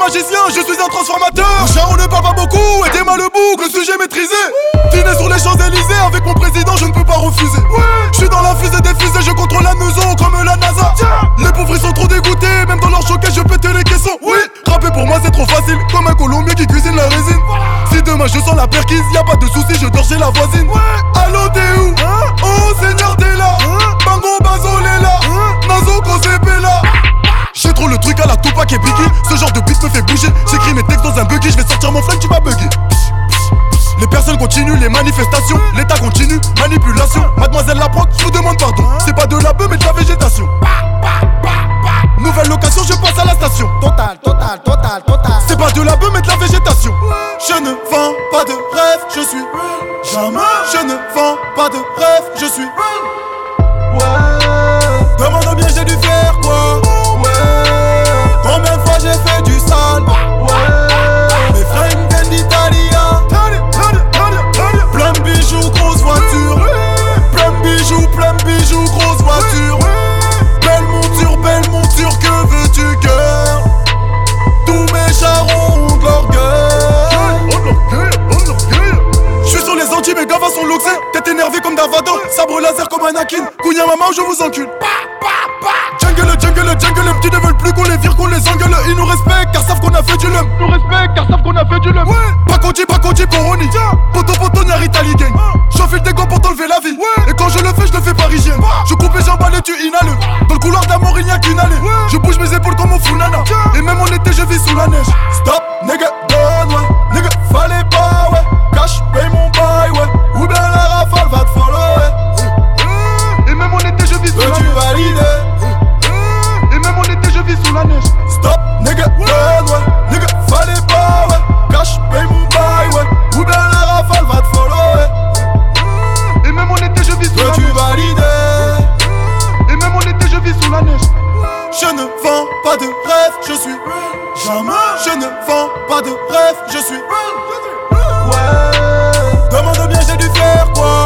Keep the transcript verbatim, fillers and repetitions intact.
magicien, je suis un transformateur. Cher, on ne parle pas beaucoup, aidez-moi le bouc, le sujet maîtrisé. Dîner sur les Champs-Élysées, avec mon président, je ne peux pas refuser. Je suis dans la fusée des fusées, je contrôle la maison comme la NASA. Les pauvres ils sont trop dégoûtés, même dans leur choquet, je pète les caissons. Oui, rapper pour moi c'est trop facile, comme un Colombien qui cuisine la résine. Si demain je sens la perquise, y a pas de soucis, je dors chez la voisine. Allô, t'es où? Oh Seigneur, t'es là. Bango Bazol est là. Nazo Kosepé là. J'ai trop le truc à la Tupac et Biggie. Ce genre de beat me fait bouger. J'écris mes textes dans un buggy, je vais sortir mon flingue, tu vas bugger. Les personnes continuent les manifestations, l'État continue, manipulation. Mademoiselle la proc, je vous demande pardon. C'est pas de la beuh mais de la végétation. Nouvelle location, je passe à la station. Total, total, total, total. C'est pas de la beuh mais de la végétation. Je ne vends pas de rêve, je suis jamais. Je ne vends pas de rêve, je suis ouais. Demande bien, j'ai dû faire quoi? Ouais. Combien de fois j'ai fait du sale? Ouais. Mes frères viennent d'Italie. Plein de bijoux, grosse voiture. Plein de bijoux, plein de bijoux, grosse voiture. Belle monture, belle monture, que veux-tu, girl? Tous mes charons ont de l'orgueil. J'suis sur les Antilles, mes gavas sont loxés. Tête énervée comme Davado, sabre laser comme Anakin. Kounia maman, je vous encule. Jungle, jungle, jungle, les petits ne veulent plus qu'on les vire, qu'on les engueule. Ils nous respectent car savent qu'on a fait du lum. Nous respectent car savent qu'on a fait du lum. Pacondi, Pacondi, Poroni. Poto, poto, Nyari, Italie gang. J'enfile des gants pour t'enlever la vie. Et quand je le fais, je le fais parisienne. Je coupe et j'emballe et tu inhales. Dans le couloir d'amour, il n'y a qu'une allée. Je bouge mes épaules comme au Funana. Et même en été, je vis sous la neige. Stop, nigga, donne, ouais. Nigga, fallait pas, ouais. Cash, paye mon bail, ouais. Ou bien la rafale va te follow, ouais. Et même en été, je vis sous la neige. Veux-tu valider? Et même en été, je vis sous la neige. Stop, nigga, donne, ouais. Nigga, fallait pas, ouais. Cash, paye mon bail, ouais. Ou bien la rafale va te follow, ouais. Et même en été, je vis sous la neige. Veux-tu valider? Et même en été, je vis sous la neige. Je ne vends pas de rêve, je suis jamais. Je ne vends pas de rêve, je suis ouais. Demande bien, j'ai dû faire quoi?